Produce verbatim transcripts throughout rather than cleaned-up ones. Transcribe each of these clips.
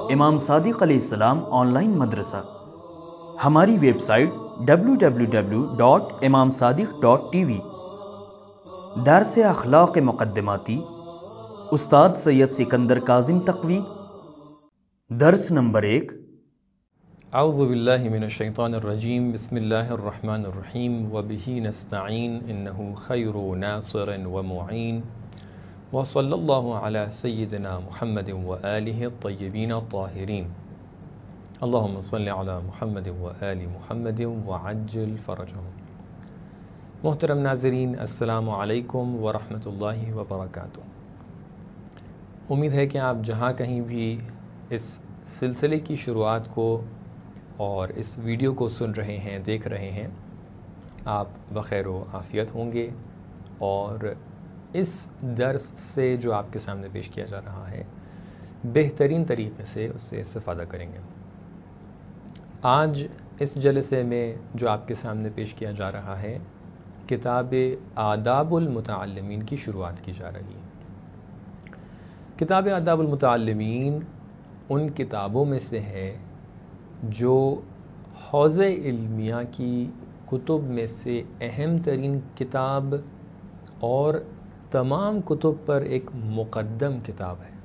امام صادق علیہ السلام آن لائن مدرسہ. ہماری website W W W dot Imam Sadiq dot T V. درس اخلاق مقدماتی استاد سید سکندر کاظم تقوی. درس نمبر ایک. اعوذ باللہ من الشیطان الرجیم. بسم اللہ الرحمن الرحیم. وبہ نستعین انہ خیر ناصر ومعین. وصلی اللہ علی سیدنا محمد وآلہ الطیبین الطاہرین. اللہم صلی علی محمد وآل محمد وعجل فرجہم. محترم ناظرین، السلام علیکم ورحمۃ اللہ وبرکاتہ. امید ہے کہ آپ جہاں کہیں بھی اس سلسلے کی شروعات کو اور اس ویڈیو کو سن رہے ہیں، دیکھ رہے ہیں، آپ بخیر و عافیت ہوں گے اور اس درس سے جو آپ کے سامنے پیش کیا جا رہا ہے بہترین طریقے سے اس سے استفادہ کریں گے. آج اس جلسے میں جو آپ کے سامنے پیش کیا جا رہا ہے کتاب آداب المتعلمین کی شروعات کی جا رہی ہے. کتاب آداب المتعلمین ان کتابوں میں سے ہے جو حوض علمیہ کی کتب میں سے اہم ترین کتاب اور تمام کتب پر ایک مقدم کتاب ہے.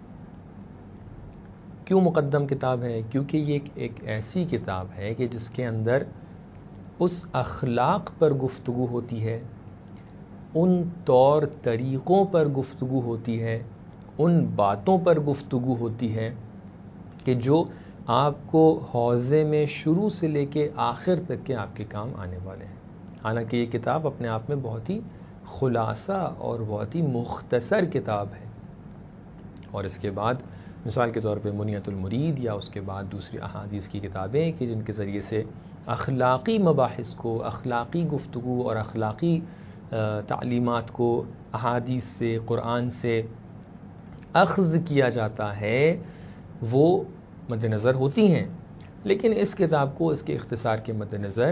کیوں مقدم کتاب ہے؟ کیونکہ یہ ایک, ایک ایسی کتاب ہے کہ جس کے اندر اس اخلاق پر گفتگو ہوتی ہے، ان طور طریقوں پر گفتگو ہوتی ہے، ان باتوں پر گفتگو ہوتی ہے کہ جو آپ کو حوضے میں شروع سے لے کے آخر تک کے آپ کے کام آنے والے ہیں. حالانکہ یہ کتاب اپنے آپ میں بہت ہی خلاصہ اور بہت ہی مختصر کتاب ہے. اور اس کے بعد مثال کے طور پہ منیت المرید یا اس کے بعد دوسری احادیث کی کتابیں کہ جن کے ذریعے سے اخلاقی مباحث کو، اخلاقی گفتگو اور اخلاقی تعلیمات کو احادیث سے، قرآن سے اخذ کیا جاتا ہے، وہ مد نظر ہوتی ہیں. لیکن اس کتاب کو اس کے اختصار کے مد نظر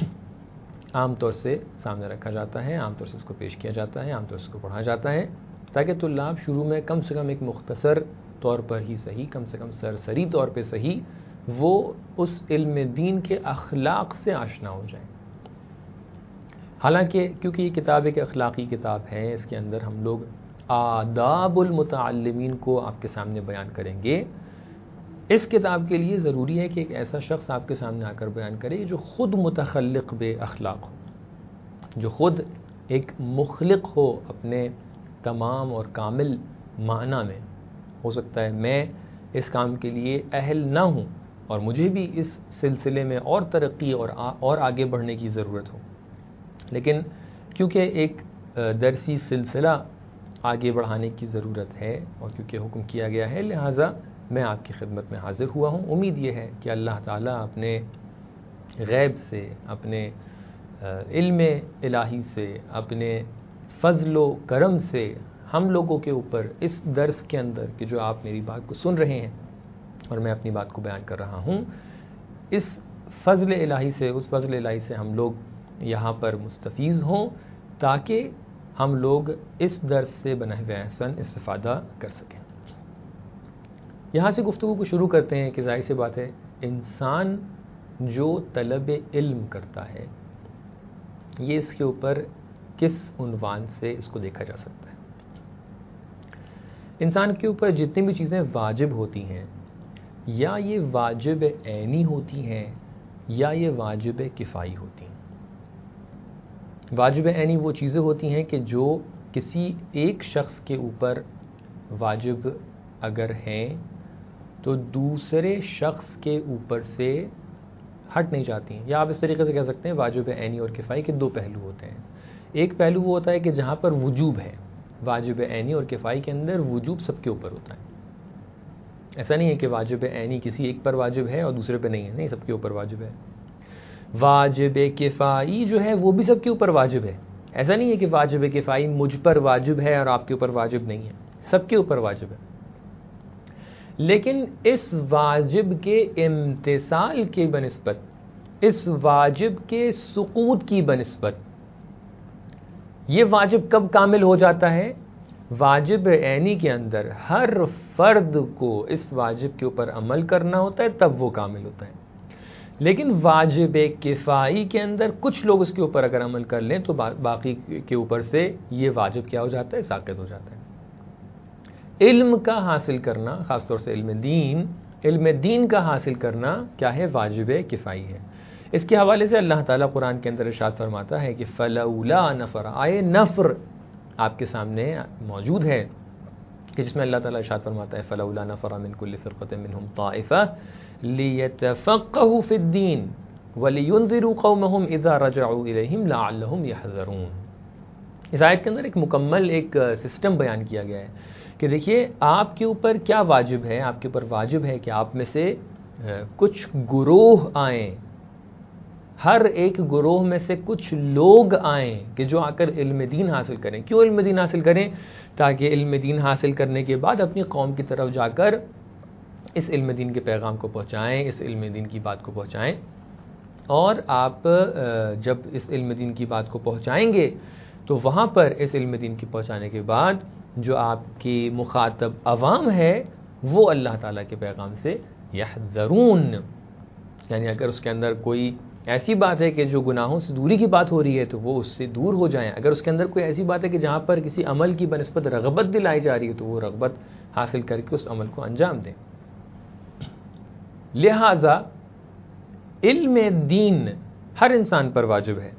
عام طور سے سامنے رکھا جاتا ہے، عام طور سے اس کو پیش کیا جاتا ہے، عام طور سے اس کو پڑھا جاتا ہے تاکہ طلاب شروع میں کم سے کم ایک مختصر طور پر ہی صحیح، کم سے کم سرسری طور پہ صحیح، وہ اس علم دین کے اخلاق سے آشنا ہو جائیں. حالانکہ کیونکہ یہ کتاب ایک اخلاقی کتاب ہے، اس کے اندر ہم لوگ آداب المتعلمین کو آپ کے سامنے بیان کریں گے. اس کتاب کے لیے ضروری ہے کہ ایک ایسا شخص آپ کے سامنے آ کر بیان کرے جو خود متخلق بے اخلاق ہو، جو خود ایک مخلق ہو اپنے تمام اور کامل معنی میں. ہو سکتا ہے میں اس کام کے لیے اہل نہ ہوں اور مجھے بھی اس سلسلے میں اور ترقی اور اور آگے بڑھنے کی ضرورت ہو، لیکن کیونکہ ایک درسی سلسلہ آگے بڑھانے کی ضرورت ہے اور کیونکہ حکم کیا گیا ہے، لہٰذا میں آپ کی خدمت میں حاضر ہوا ہوں. امید یہ ہے کہ اللہ تعالیٰ اپنے غیب سے، اپنے علم الہی سے، اپنے فضل و کرم سے ہم لوگوں کے اوپر اس درس کے اندر کہ جو آپ میری بات کو سن رہے ہیں اور میں اپنی بات کو بیان کر رہا ہوں، اس فضل الہی سے، اس فضل الہی سے ہم لوگ یہاں پر مستفیض ہوں تاکہ ہم لوگ اس درس سے بنحو احسن استفادہ کر سکیں. یہاں سے گفتگو کو شروع کرتے ہیں کہ ظاہر سی بات ہے انسان جو طلب علم کرتا ہے یہ اس کے اوپر کس عنوان سے اس کو دیکھا جا سکتا ہے. انسان کے اوپر جتنی بھی چیزیں واجب ہوتی ہیں یا یہ واجب عینی ہوتی ہیں یا یہ واجب کفائی ہوتی ہیں. واجب عینی وہ چیزیں ہوتی ہیں کہ جو کسی ایک شخص کے اوپر واجب اگر ہیں تو دوسرے شخص کے اوپر سے ہٹ نہیں جاتی ہیں. یا آپ اس طریقے سے کہہ سکتے ہیں واجب عینی اور کفائی کے دو پہلو ہوتے ہیں. ایک پہلو وہ ہوتا ہے کہ جہاں پر وجوب ہے، واجب عینی اور کفائی کے اندر وجوب سب کے اوپر ہوتا ہے. ایسا نہیں ہے کہ واجب عینی کسی ایک پر واجب ہے اور دوسرے پہ نہیں ہے، نہیں، سب کے اوپر واجب ہے. واجب کفائی جو ہے وہ بھی سب کے اوپر واجب ہے. ایسا نہیں ہے کہ واجب کفائی مجھ پر واجب ہے اور آپ کے اوپر واجب نہیں ہے، سب کے اوپر واجب ہے. لیکن اس واجب کے امتثال کی بنسبت، اس واجب کے سقوط کی بنسبت، یہ واجب کب کامل ہو جاتا ہے؟ واجب عینی کے اندر ہر فرد کو اس واجب کے اوپر عمل کرنا ہوتا ہے تب وہ کامل ہوتا ہے. لیکن واجب کفائی کے اندر کچھ لوگ اس کے اوپر اگر عمل کر لیں تو باقی کے اوپر سے یہ واجب کیا ہو جاتا ہے؟ ساقط ہو جاتا ہے. علم کا حاصل کرنا، خاص طور سے علم دین علم دین کا حاصل کرنا کیا ہے؟ واجب کفائی ہے. اس کے حوالے سے اللہ تعالیٰ قرآن کے اندر ارشاد فرماتا ہے کہ فلولا نفر، آئے نفر آپ کے سامنے موجود ہے کہ جس میں اللہ تعالیٰ ارشاد فرماتا ہے فلولا نفر من کل فرقۃ منهم طائفہ لیتفقهوا فی الدین ولینذروا قومهم اذا رجعوا الیہم لعلهم یحذرون. اس آیت کے اندر ایک مکمل ایک سسٹم بیان کیا گیا ہے کہ دیکھیے آپ کے اوپر کیا واجب ہے. آپ کے اوپر واجب ہے کہ آپ میں سے کچھ گروہ آئیں، ہر ایک گروہ میں سے کچھ لوگ آئیں کہ جو آ کر علم دین حاصل کریں. کیوں علم دین حاصل کریں؟ تاکہ علم دین حاصل کرنے کے بعد اپنی قوم کی طرف جا کر اس علم دین کے پیغام کو پہنچائیں، اس علم دین کی بات کو پہنچائیں. اور آپ جب اس علم دین کی بات کو پہنچائیں گے تو وہاں پر اس علم دین کی پہنچانے کے بعد جو آپ کی مخاطب عوام ہے وہ اللہ تعالیٰ کے پیغام سے یحذرون، یعنی اگر اس کے اندر کوئی ایسی بات ہے کہ جو گناہوں سے دوری کی بات ہو رہی ہے تو وہ اس سے دور ہو جائیں. اگر اس کے اندر کوئی ایسی بات ہے کہ جہاں پر کسی عمل کی بنسبت رغبت دلائی جا رہی ہے تو وہ رغبت حاصل کر کے اس عمل کو انجام دیں. لہذا علم دین ہر انسان پر واجب ہے،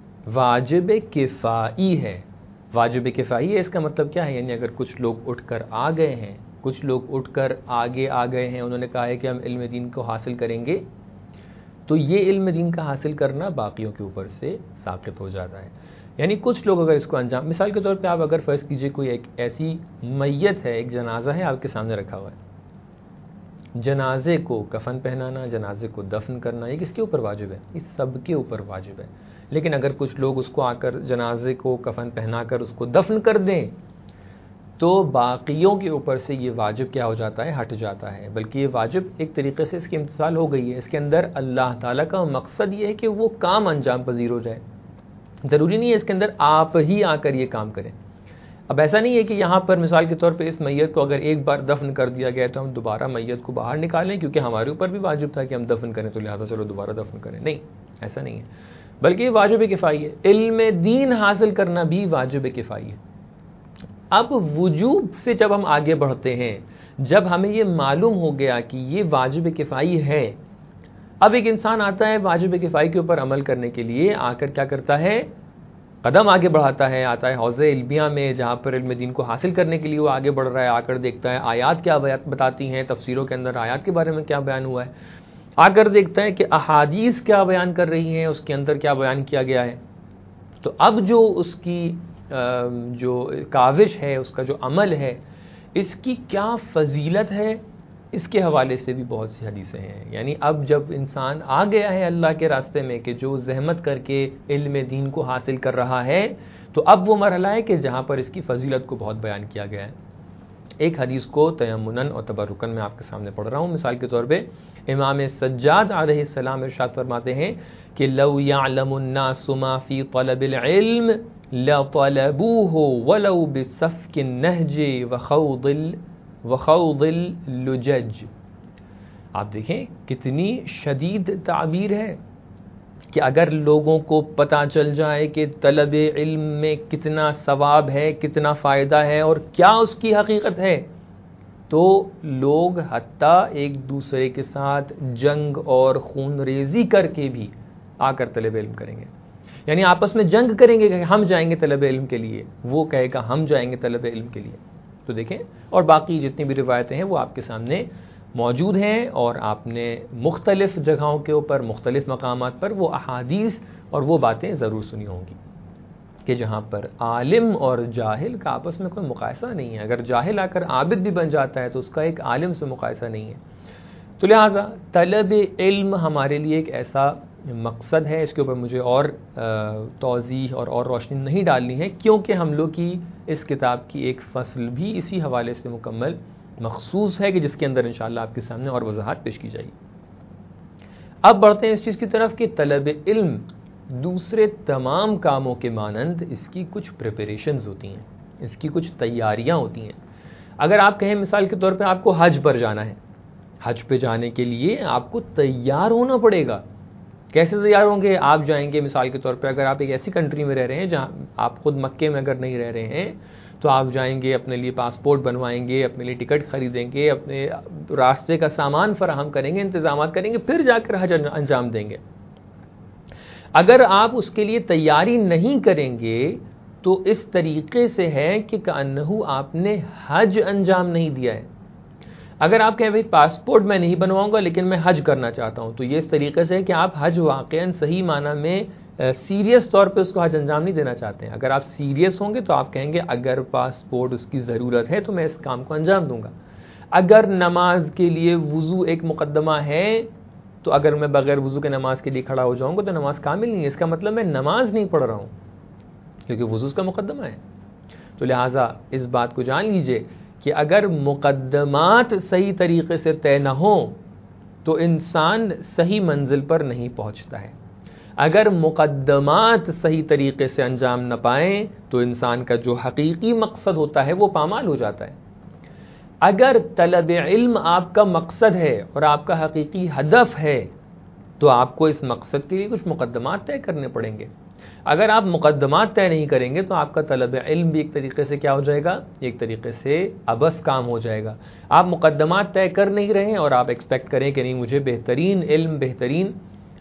واجب کفائی ہے. واجب کفائی ہے اس کا مطلب کیا ہے؟ یعنی اگر کچھ لوگ اٹھ کر آ گئے ہیں، کچھ لوگ اٹھ کر آگے آ گئے ہیں، انہوں نے کہا ہے کہ ہم علم دین کو حاصل کریں گے، تو یہ علم دین کا حاصل کرنا باقیوں کے اوپر سے ساقط ہو جاتا ہے. یعنی کچھ لوگ اگر اس کو انجام، مثال کے طور پہ آپ اگر فرض کیجئے کوئی ایک ایسی میت ہے، ایک جنازہ ہے آپ کے سامنے رکھا ہوا ہے، جنازے کو کفن پہنانا، جنازے کو دفن کرنا، یہ کس کے اوپر واجب ہے؟ اس سب کے اوپر واجب ہے. لیکن اگر کچھ لوگ اس کو آ کر جنازے کو کفن پہنا کر اس کو دفن کر دیں تو باقیوں کے اوپر سے یہ واجب کیا ہو جاتا ہے؟ ہٹ جاتا ہے. بلکہ یہ واجب ایک طریقے سے اس کی امتثال ہو گئی ہے. اس کے اندر اللہ تعالیٰ کا مقصد یہ ہے کہ وہ کام انجام پذیر ہو جائے. ضروری نہیں ہے اس کے اندر آپ ہی آ کر یہ کام کریں. اب ایسا نہیں ہے کہ یہاں پر مثال کے طور پہ اس میت کو اگر ایک بار دفن کر دیا گیا تو ہم دوبارہ میت کو باہر نکالیں کیونکہ ہمارے اوپر بھی واجب تھا کہ ہم دفن کریں تو لہٰذا چلو دوبارہ دفن کریں. نہیں، ایسا نہیں ہے، بلکہ یہ واجب کفائی ہے. علم دین حاصل کرنا بھی واجب کفائی ہے. اب وجوب سے جب ہم آگے بڑھتے ہیں، جب ہمیں یہ معلوم ہو گیا کہ یہ واجب کفائی ہے، اب ایک انسان آتا ہے واجب کفائی کے اوپر عمل کرنے کے لیے، آ کر کیا کرتا ہے؟ قدم آگے بڑھاتا ہے، آتا ہے حوض علمیہ میں جہاں پر علم دین کو حاصل کرنے کے لیے وہ آگے بڑھ رہا ہے. آ کر دیکھتا ہے آیات کیا بتاتی ہیں، تفسیروں کے اندر آیات کے بارے میں کیا بیان ہوا ہے. آ کر دیکھتا ہے کہ احادیث کیا بیان کر رہی ہیں، اس کے اندر کیا بیان کیا گیا ہے. تو اب جو اس کی جو کاوش ہے، اس کا جو عمل ہے، اس کی کیا فضیلت ہے، اس کے حوالے سے بھی بہت سی حدیثیں ہیں. یعنی اب جب انسان آ گیا ہے اللہ کے راستے میں کہ جو زحمت کر کے علم دین کو حاصل کر رہا ہے، تو اب وہ مرحلہ ہے کہ جہاں پر اس کی فضیلت کو بہت بیان کیا گیا ہے. ایک حدیث کو تیمناً اور تبرکاً میں آپ کے سامنے پڑھ رہا ہوں. مثال کے طور پہ امام سجاد علیہ السلام ارشاد فرماتے ہیں کہ لو یعلم الناس ما فی طلب العلم لطلبوه ولو بسفک النہج وخوض وخوض اللجج. آپ دیکھیں کتنی شدید تعبیر ہے کہ اگر لوگوں کو پتہ چل جائے کہ طلب علم میں کتنا ثواب ہے، کتنا فائدہ ہے اور کیا اس کی حقیقت ہے، تو لوگ حتیٰ ایک دوسرے کے ساتھ جنگ اور خون ریزی کر کے بھی آ کر طلب علم کریں گے. یعنی آپس میں جنگ کریں گے کہ ہم جائیں گے طلب علم کے لیے، وہ کہے گا ہم جائیں گے طلب علم کے لیے. تو دیکھیں، اور باقی جتنی بھی روایتیں ہیں وہ آپ کے سامنے موجود ہیں، اور آپ نے مختلف جگہوں کے اوپر مختلف مقامات پر وہ احادیث اور وہ باتیں ضرور سنی ہوں گی کہ جہاں پر عالم اور جاہل کا آپس میں کوئی مقایسہ نہیں ہے. اگر جاہل آ کر عابد بھی بن جاتا ہے تو اس کا ایک عالم سے مقایسہ نہیں ہے. تو لہٰذا طلب علم ہمارے لیے ایک ایسا مقصد ہے، اس کے اوپر مجھے اور توضیح اور اور روشنی نہیں ڈالنی ہے کیونکہ ہم لوگ کی اس کتاب کی ایک فصل بھی اسی حوالے سے مکمل مخصوص ہے کہ جس کے اندر انشاءاللہ آپ کے سامنے اور وضاحت پیش کی جائے گی. اب بڑھتے ہیں اس چیز کی طرف کہ طلب علم دوسرے تمام کاموں کے مانند اس کی کچھ پریپریشنز ہوتی ہیں، اس کی کچھ تیاریاں ہوتی ہیں. اگر آپ کہیں مثال کے طور پہ آپ کو حج پر جانا ہے، حج پہ جانے کے لیے آپ کو تیار ہونا پڑے گا. کیسے تیار ہوں گے؟ آپ جائیں گے مثال کے طور پہ، اگر آپ ایک ایسی کنٹری میں رہ رہے ہیں جہاں آپ خود مکے میں اگر نہیں رہ رہے ہیں تو آپ جائیں گے، اپنے لیے پاسپورٹ بنوائیں گے، اپنے لیے ٹکٹ خریدیں گے، اپنے راستے کا سامان فراہم کریں گے، انتظامات کریں گے، پھر جا کر حج انجام دیں گے. اگر آپ اس کے لیے تیاری نہیں کریں گے تو اس طریقے سے ہے کہ کأنہ آپ نے حج انجام نہیں دیا ہے. اگر آپ کہیں بھئی پاسپورٹ میں نہیں بنواؤں گا لیکن میں حج کرنا چاہتا ہوں، تو یہ اس طریقے سے ہے کہ آپ حج واقعاً صحیح معنی میں سیریس طور پہ اس کو حج انجام نہیں دینا چاہتے ہیں. اگر آپ سیریس ہوں گے تو آپ کہیں گے اگر پاسپورٹ اس کی ضرورت ہے تو میں اس کام کو انجام دوں گا. اگر نماز کے لیے وضو ایک مقدمہ ہے تو اگر میں بغیر وضو کے نماز کے لیے کھڑا ہو جاؤں گا تو نماز کامل نہیں ہے. اس کا مطلب میں نماز نہیں پڑھ رہا ہوں کیونکہ وضو اس کا مقدمہ ہے. تو لہٰذا اس بات کو جان لیجئے کہ اگر مقدمات صحیح طریقے سے طے نہ ہوں تو انسان صحیح منزل پر نہیں پہنچتا ہے. اگر مقدمات صحیح طریقے سے انجام نہ پائیں تو انسان کا جو حقیقی مقصد ہوتا ہے وہ پامال ہو جاتا ہے. اگر طلب علم آپ کا مقصد ہے اور آپ کا حقیقی ہدف ہے تو آپ کو اس مقصد کے لیے کچھ مقدمات طے کرنے پڑیں گے. اگر آپ مقدمات طے نہیں کریں گے تو آپ کا طلب علم بھی ایک طریقے سے کیا ہو جائے گا؟ ایک طریقے سے عبث کام ہو جائے گا. آپ مقدمات طے کر نہیں رہے ہیں اور آپ ایکسپیکٹ کریں کہ نہیں مجھے بہترین علم، بہترین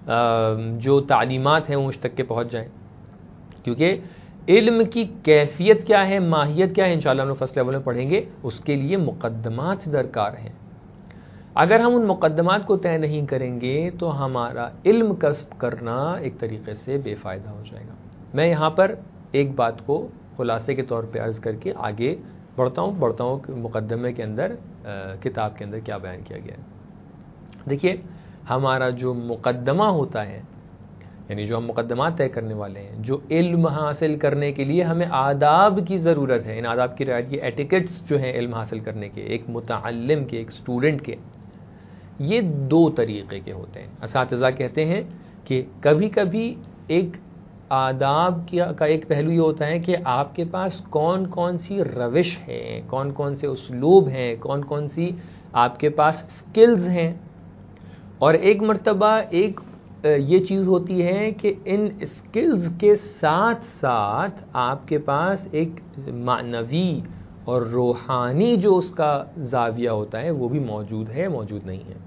جو تعلیمات ہیں وہ مجھ تک کے پہنچ جائیں. کیونکہ علم کی کیفیت کیا ہے، ماہیت کیا ہے، انشاءاللہ ہم فرسٹ لیول میں پڑھیں گے. اس کے لیے مقدمات درکار ہیں. اگر ہم ان مقدمات کو طے نہیں کریں گے تو ہمارا علم کسب کرنا ایک طریقے سے بے فائدہ ہو جائے گا. میں یہاں پر ایک بات کو خلاصے کے طور پہ عرض کر کے آگے بڑھتا ہوں بڑھتا ہوں کہ مقدمے کے اندر کتاب کے اندر کیا بیان کیا گیا ہے. دیکھیے ہمارا جو مقدمہ ہوتا ہے، یعنی جو ہم مقدمات طے کرنے والے ہیں، جو علم حاصل کرنے کے لیے ہمیں آداب کی ضرورت ہے، ان آداب کی رعایت، یہ ایٹیکٹس جو ہیں علم حاصل کرنے کے، ایک متعلم کے، ایک اسٹوڈنٹ کے، یہ دو طریقے کے ہوتے ہیں. اساتذہ کہتے ہیں کہ کبھی کبھی ایک آداب کا ایک پہلو یہ ہوتا ہے کہ آپ کے پاس کون کون سی روش ہے، کون کون سے اسلوب ہیں، کون کون سی آپ کے پاس سکلز ہیں. اور ایک مرتبہ ایک یہ چیز ہوتی ہے کہ ان سکلز کے ساتھ ساتھ آپ کے پاس ایک معنوی اور روحانی جو اس کا زاویہ ہوتا ہے وہ بھی موجود ہے، موجود نہیں ہے.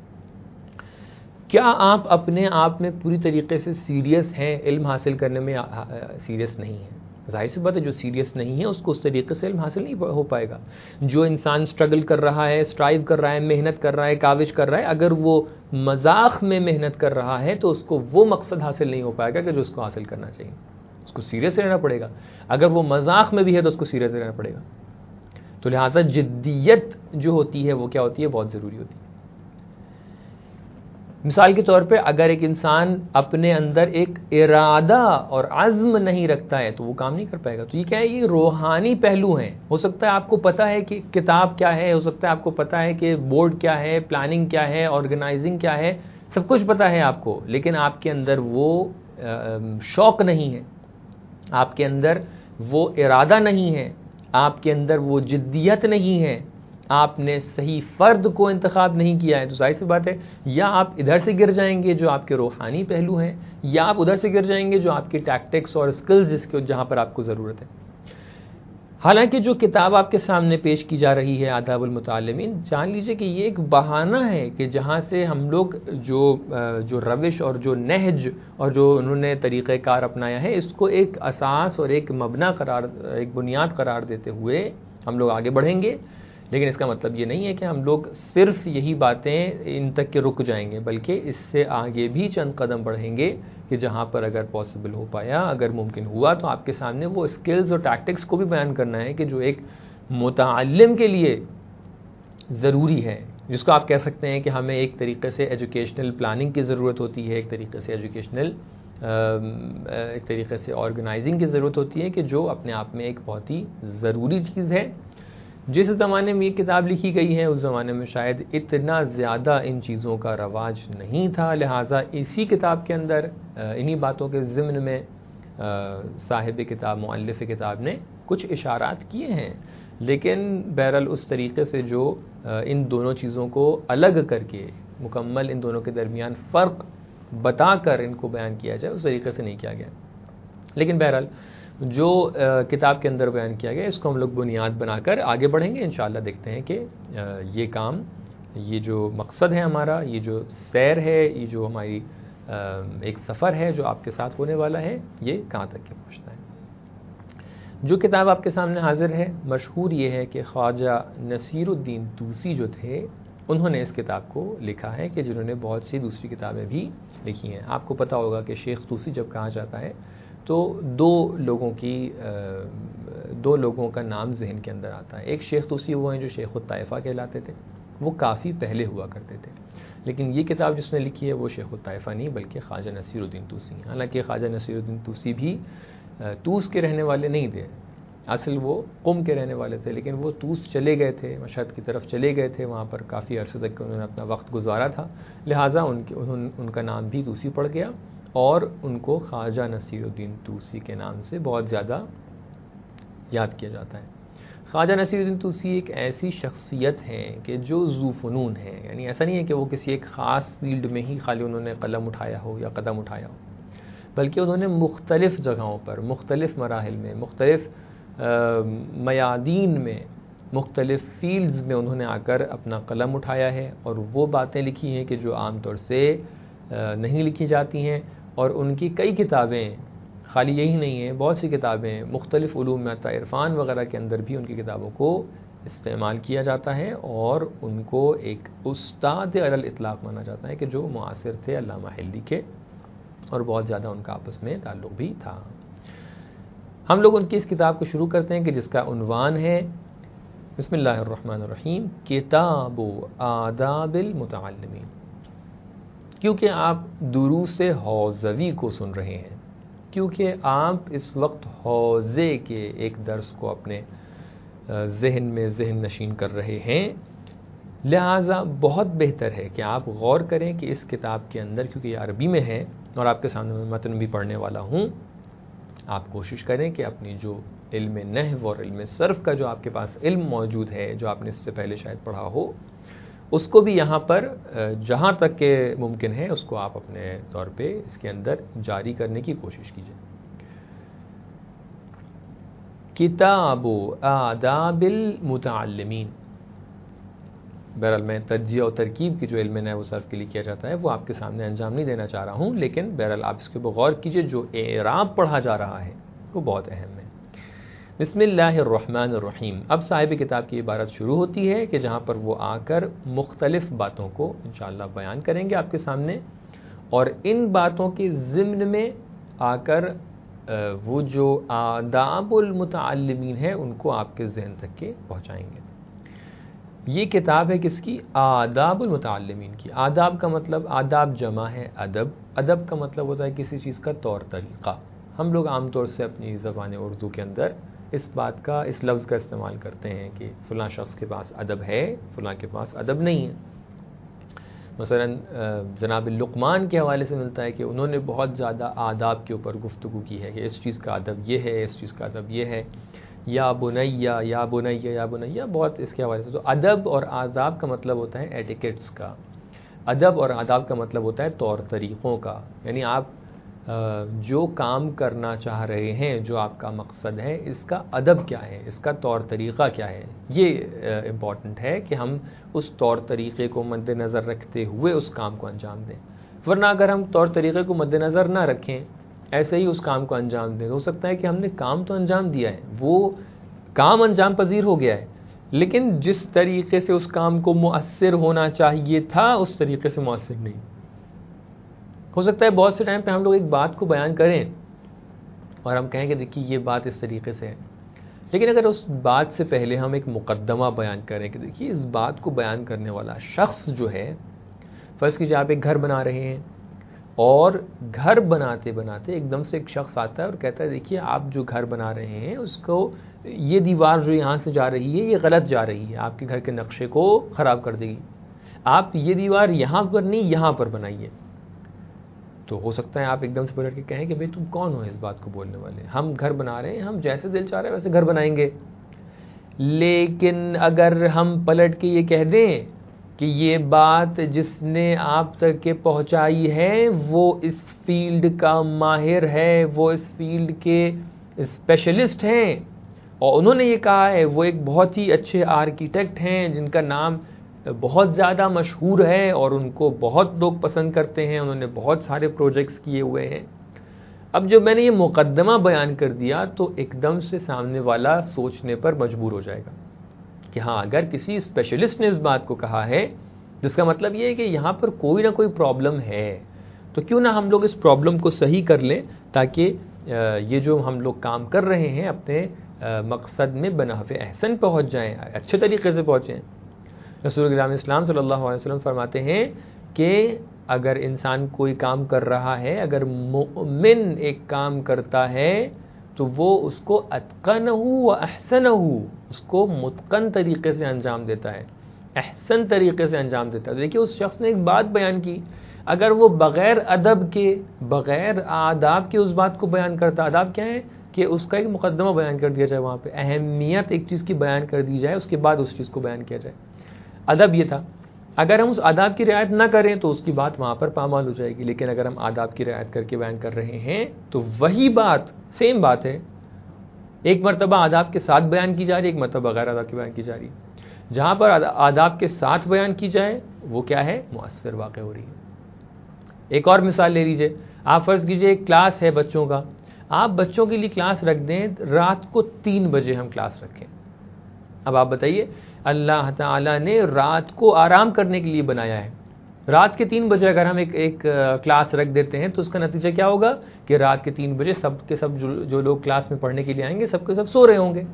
کیا آپ اپنے آپ میں پوری طریقے سے سیریس ہیں؟ علم حاصل کرنے میں سیریس نہیں ہیں. ظاہر سی بات ہے جو سیریس نہیں ہے اس کو اس طریقے سے علم حاصل نہیں ہو پائے گا. جو انسان سٹرگل کر رہا ہے، سٹرائیو کر رہا ہے، محنت کر رہا ہے، کاوش کر رہا ہے، اگر وہ مذاق میں محنت کر رہا ہے تو اس کو وہ مقصد حاصل نہیں ہو پائے گا کہ جو اس کو حاصل کرنا چاہیے. اس کو سیریس رہنا پڑے گا. اگر وہ مذاق میں بھی ہے تو اس کو سیریس رہنا پڑے گا. تو لہٰذا جدیت جو ہوتی ہے وہ کیا ہوتی ہے؟ بہت ضروری ہوتی ہے. مثال کے طور پہ اگر ایک انسان اپنے اندر ایک ارادہ اور عزم نہیں رکھتا ہے تو وہ کام نہیں کر پائے گا. تو یہ کیا ہے؟ یہ روحانی پہلو ہیں. ہو سکتا ہے آپ کو پتہ ہے کہ کتاب کیا ہے، ہو سکتا ہے آپ کو پتہ ہے کہ بورڈ کیا ہے، پلاننگ کیا ہے، آرگنائزنگ کیا ہے، سب کچھ پتہ ہے آپ کو، لیکن آپ کے اندر وہ شوق نہیں ہے، آپ کے اندر وہ ارادہ نہیں ہے، آپ کے اندر وہ جدیت نہیں ہے، آپ نے صحیح فرد کو انتخاب نہیں کیا ہے. تو ظاہر سی بات ہے یا آپ ادھر سے گر جائیں گے جو آپ کے روحانی پہلو ہیں، یا آپ ادھر سے گر جائیں گے جو آپ کی ٹیکٹکس اور سکلز جس کے جہاں پر آپ کو ضرورت ہے. حالانکہ جو کتاب آپ کے سامنے پیش کی جا رہی ہے آداب المتعلمین، جان لیجئے کہ یہ ایک بہانہ ہے کہ جہاں سے ہم لوگ جو جو روش اور جو نہج اور جو انہوں نے طریقہ کار اپنایا ہے اس کو ایک اساس اور ایک مبنا قرار، ایک بنیاد قرار دیتے ہوئے ہم لوگ آگے بڑھیں گے. لیکن اس کا مطلب یہ نہیں ہے کہ ہم لوگ صرف یہی باتیں ان تک کے رک جائیں گے، بلکہ اس سے آگے بھی چند قدم بڑھیں گے کہ جہاں پر اگر پاسبل ہو پایا، اگر ممکن ہوا تو آپ کے سامنے وہ سکلز اور ٹیکٹکس کو بھی بیان کرنا ہے کہ جو ایک متعلم کے لیے ضروری ہے، جس کو آپ کہہ سکتے ہیں کہ ہمیں ایک طریقے سے ایجوکیشنل پلاننگ کی ضرورت ہوتی ہے، ایک طریقے سے ایجوکیشنل ایک طریقے سے آرگنائزنگ کی ضرورت ہوتی ہے، کہ جو اپنے آپ میں ایک بہت ہی ضروری چیز ہے. جس زمانے میں یہ کتاب لکھی گئی ہے اس زمانے میں شاید اتنا زیادہ ان چیزوں کا رواج نہیں تھا، لہٰذا اسی کتاب کے اندر انہی باتوں کے ضمن میں صاحب کتاب، مؤلف کتاب نے کچھ اشارات کیے ہیں. لیکن بہرحال اس طریقے سے جو ان دونوں چیزوں کو الگ کر کے مکمل ان دونوں کے درمیان فرق بتا کر ان کو بیان کیا جائے اس طریقے سے نہیں کیا گیا. لیکن بہرحال جو کتاب کے اندر بیان کیا گیا اس کو ہم لوگ بنیاد بنا کر آگے بڑھیں گے. انشاءاللہ دیکھتے ہیں کہ یہ کام، یہ جو مقصد ہے ہمارا، یہ جو سیر ہے، یہ جو ہماری ایک سفر ہے جو آپ کے ساتھ ہونے والا ہے، یہ کہاں تک کے پہنچتا ہے. جو کتاب آپ کے سامنے حاضر ہے، مشہور یہ ہے کہ خواجہ نصیر الدین طوسی جو تھے انہوں نے اس کتاب کو لکھا ہے، کہ جنہوں نے بہت سی دوسری کتابیں بھی لکھی ہیں. آپ کو پتہ ہوگا کہ شیخ طوسی جب کہا جاتا ہے تو دو لوگوں کی دو لوگوں کا نام ذہن کے اندر آتا ہے. ایک شیخ طوسی وہ ہیں جو شیخ الطائفہ کہلاتے تھے، وہ کافی پہلے ہوا کرتے تھے. لیکن یہ کتاب جس نے لکھی ہے وہ شیخ الطائفہ نہیں بلکہ خواجہ نصیر الدین طوسی ہیں. حالانکہ خواجہ نصیر الدین طوسی بھی طوس کے رہنے والے نہیں تھے، اصل وہ قم کے رہنے والے تھے، لیکن وہ طوس چلے گئے تھے، مشہد کی طرف چلے گئے تھے، وہاں پر کافی عرصے تک انہوں نے اپنا وقت گزارا تھا، لہٰذا ان کے ان کا نام بھی طوسی پڑ گیا اور ان کو خواجہ نصیر الدین طوسی کے نام سے بہت زیادہ یاد کیا جاتا ہے. خواجہ نصیر الدین طوسی ایک ایسی شخصیت ہے کہ جو ذو فنون ہے، یعنی ایسا نہیں ہے کہ وہ کسی ایک خاص فیلڈ میں ہی خالی انہوں نے قلم اٹھایا ہو یا قدم اٹھایا ہو، بلکہ انہوں نے مختلف جگہوں پر، مختلف مراحل میں، مختلف میادین میں، مختلف فیلڈز میں انہوں نے آ کر اپنا قلم اٹھایا ہے اور وہ باتیں لکھی ہیں کہ جو عام طور سے نہیں لکھی جاتی ہیں. اور ان کی کئی کتابیں، خالی یہی نہیں ہیں، بہت سی کتابیں مختلف علوم میں عرفان وغیرہ کے اندر بھی ان کی کتابوں کو استعمال کیا جاتا ہے اور ان کو ایک استاد علی الاطلاق مانا جاتا ہے کہ جو معاصر تھے علامہ حلی کے، اور بہت زیادہ ان کا آپس میں تعلق بھی تھا. ہم لوگ ان کی اس کتاب کو شروع کرتے ہیں کہ جس کا عنوان ہے بسم اللہ الرحمن الرحیم، کتاب آداب المتعلمین. کیونکہ آپ دروس حوزوی کو سن رہے ہیں، کیونکہ آپ اس وقت حوزے کے ایک درس کو اپنے ذہن میں ذہن نشین کر رہے ہیں، لہٰذا بہت بہتر ہے کہ آپ غور کریں کہ اس کتاب کے اندر، کیونکہ یہ عربی میں ہے اور آپ کے سامنے میں متن بھی پڑھنے والا ہوں، آپ کوشش کریں کہ اپنی جو علم نحو اور علم صرف کا جو آپ کے پاس علم موجود ہے، جو آپ نے اس سے پہلے شاید پڑھا ہو، اس کو بھی یہاں پر جہاں تک کہ ممکن ہے اس کو آپ اپنے طور پہ اس کے اندر جاری کرنے کی کوشش کیجیے. کتاب آداب المتعلمین. بہرحال میں تجزیہ و ترکیب کی جو علم نحو و صرف کے لیے کیا جاتا ہے وہ آپ کے سامنے انجام نہیں دینا چاہ رہا ہوں، لیکن بہرحال آپ اس کے اوپر غور کیجیے. جو اعراب پڑھا جا رہا ہے وہ بہت اہم ہے. بسم اللہ الرحمن الرحیم. اب صاحب کتاب کی عبارت شروع ہوتی ہے کہ جہاں پر وہ آ کر مختلف باتوں کو انشاءاللہ بیان کریں گے آپ کے سامنے، اور ان باتوں کے ضمن میں آ کر وہ جو آداب المتعلمین ہے ان کو آپ کے ذہن تک کے پہنچائیں گے. یہ کتاب ہے کس کی؟ آداب المتعلمین کی. آداب کا مطلب، آداب جمع ہے ادب، ادب کا مطلب ہوتا ہے کسی چیز کا طور طریقہ. ہم لوگ عام طور سے اپنی زبان اردو کے اندر اس بات کا، اس لفظ کا استعمال کرتے ہیں کہ فلاں شخص کے پاس ادب ہے، فلاں کے پاس ادب نہیں ہے. مثلا جناب لقمان کے حوالے سے ملتا ہے کہ انہوں نے بہت زیادہ آداب کے اوپر گفتگو کی ہے کہ اس چیز کا ادب یہ ہے، اس چیز کا ادب یہ ہے، یا بنیا یا بنیا یا بنیا، بہت اس کے حوالے سے. تو ادب اور آداب کا مطلب ہوتا ہے ایٹیکیٹس کا. ادب اور آداب کا مطلب ہوتا ہے طور طریقوں کا. یعنی آپ جو کام کرنا چاہ رہے ہیں، جو آپ کا مقصد ہے، اس کا ادب کیا ہے، اس کا طور طریقہ کیا ہے. یہ امپورٹنٹ ہے کہ ہم اس طور طریقے کو مد نظر رکھتے ہوئے اس کام کو انجام دیں. ورنہ اگر ہم طور طریقے کو مد نظر نہ رکھیں، ایسے ہی اس کام کو انجام دیں، ہو سکتا ہے کہ ہم نے کام تو انجام دیا ہے، وہ کام انجام پذیر ہو گیا ہے، لیکن جس طریقے سے اس کام کو مؤثر ہونا چاہیے تھا اس طریقے سے مؤثر نہیں. ہو سکتا ہے بہت سے ٹائم پہ ہم لوگ ایک بات کو بیان کریں اور ہم کہیں کہ دیکھیے یہ بات اس طریقے سے ہے، لیکن اگر اس بات سے پہلے ہم ایک مقدمہ بیان کریں کہ دیکھیے اس بات کو بیان کرنے والا شخص جو ہے، فرض کیجیے آپ ایک گھر بنا رہے ہیں اور گھر بناتے بناتے ایک دم سے ایک شخص آتا ہے اور کہتا ہے دیکھیے آپ جو گھر بنا رہے ہیں اس کو، یہ دیوار جو یہاں سے جا رہی ہے یہ غلط جا رہی ہے، آپ کے گھر کے نقشے کو خراب کر دے گی، آپ یہ دیوار یہاں پر نہیں یہاں پر بنائیے. تو ہو سکتا ہے آپ ایک دم سے پلٹ کے کہیں کہ بھئی تم کون ہو اس بات کو بولنے والے، ہم گھر بنا رہے ہیں، ہم جیسے دل چاہ رہے ہیں ویسے گھر بنائیں گے. لیکن اگر ہم پلٹ کے یہ کہہ دیں کہ یہ بات جس نے آپ تک کے پہنچائی ہے وہ اس فیلڈ کا ماہر ہے، وہ اس فیلڈ کے اسپیشلسٹ ہیں، اور انہوں نے یہ کہا ہے، وہ ایک بہت ہی اچھے آرکیٹیکٹ ہیں جن کا نام بہت زیادہ مشہور ہے اور ان کو بہت لوگ پسند کرتے ہیں، انہوں نے بہت سارے پروجیکٹس کیے ہوئے ہیں. اب جب میں نے یہ مقدمہ بیان کر دیا تو ایک دم سے سامنے والا سوچنے پر مجبور ہو جائے گا کہ ہاں اگر کسی اسپیشلسٹ نے اس بات کو کہا ہے، جس کا مطلب یہ ہے کہ یہاں پر کوئی نہ کوئی پرابلم ہے، تو کیوں نہ ہم لوگ اس پرابلم کو صحیح کر لیں تاکہ یہ جو ہم لوگ کام کر رہے ہیں اپنے مقصد میں بنحو احسن پہنچ جائیں، اچھے طریقے سے پہنچیں. رسول اکرم اسلام صلی اللہ علیہ وسلم فرماتے ہیں کہ اگر انسان کوئی کام کر رہا ہے، اگر مومن ایک کام کرتا ہے تو وہ اس کو اتقنہ و احسنہ، اس کو متقن طریقے سے انجام دیتا ہے، احسن طریقے سے انجام دیتا ہے. دیکھیے اس شخص نے ایک بات بیان کی، اگر وہ بغیر ادب کے، بغیر آداب کے اس بات کو بیان کرتا، آداب کیا ہے کہ اس کا ایک مقدمہ بیان کر دیا جائے، وہاں پہ اہمیت ایک چیز کی بیان کر دی جائے، اس کے بعد اس چیز کو بیان کیا جائے. ادب یہ تھا، اگر ہم اس آداب کی رعایت نہ کریں تو اس کی بات وہاں پر پامال ہو جائے گی. لیکن اگر ہم آداب کی رعایت کر کے بیان کر رہے ہیں تو وہی بات سیم بات ہے، ایک مرتبہ آداب کے ساتھ بیان کی جا رہی ہے، ایک مرتبہ بغیر آداب کے بیان کی جا رہی ہے. جہاں پر آداب کے ساتھ بیان کی جائے وہ کیا ہے، مؤثر واقع ہو رہی ہے. ایک اور مثال لے لیجئے، آپ فرض کیجئے ایک کلاس ہے بچوں کا، آپ بچوں کے لیے کلاس رکھ دیں، رات کو تین بجے ہم کلاس رکھیں. اب آپ بتائیے، اللہ تعالیٰ نے رات کو آرام کرنے کے لیے بنایا ہے، رات کے تین بجے اگر ہم ایک ایک کلاس رکھ دیتے ہیں تو اس کا نتیجہ کیا ہوگا کہ رات کے تین بجے سب کے سب جو, جو لوگ کلاس میں پڑھنے کے لیے آئیں گے سب کے سب سو رہے ہوں گے.